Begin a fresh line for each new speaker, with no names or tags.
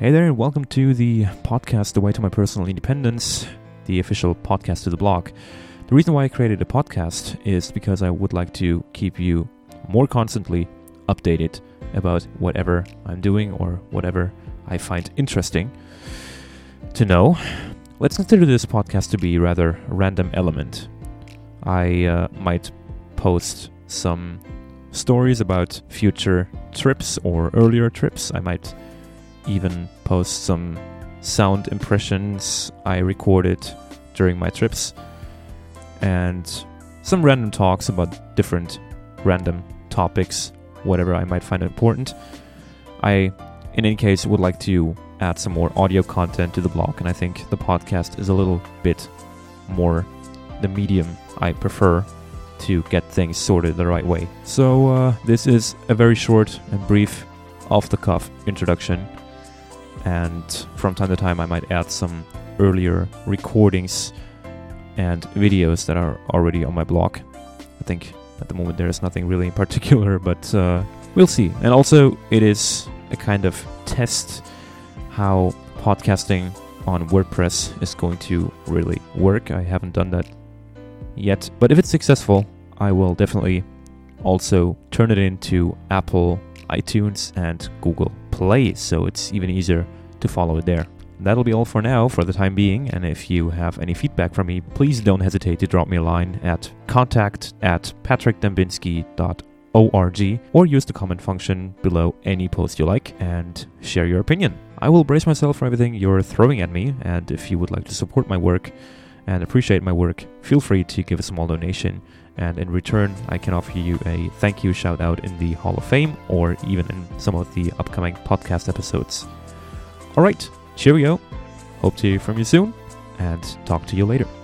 Hey there, and welcome to the podcast, The Way to My Personal Independence, the official podcast to the blog. The reason why I created a podcast is because I would like to keep you more constantly updated about whatever I'm doing or whatever I find interesting to know. Let's consider this podcast to be rather a random element. I might post some stories about future trips or earlier trips. I might even post some sound impressions I recorded during my trips and some random talks about different random topics, whatever I might find important. I, in any case, would like to add some more audio content to the blog, and I think the podcast is a little bit more the medium I prefer to get things sorted the right way. So this is a very short and brief off-the-cuff introduction. And from time to time I might add some earlier recordings and videos that are already on my blog. I think at the moment there is nothing really in particular, but we'll see. And also it is a kind of test how podcasting on WordPress is going to really work. I haven't done that yet, but if it's successful, I will definitely also turn it into Apple iTunes and Google Play, so it's even easier to follow it there. That'll be all for now, for the time being, and if you have any feedback from me, please don't hesitate to drop me a line at contact@patrickdembinski.org or use the comment function below any post you like and share your opinion. I will brace myself for everything you're throwing at me, and if you would like to support my work and appreciate my work, feel free to give a small donation, and in return I can offer you a thank you shout out in the Hall of Fame or even in some of the upcoming podcast episodes. Alright, cheerio, hope to hear from you soon, and talk to you later.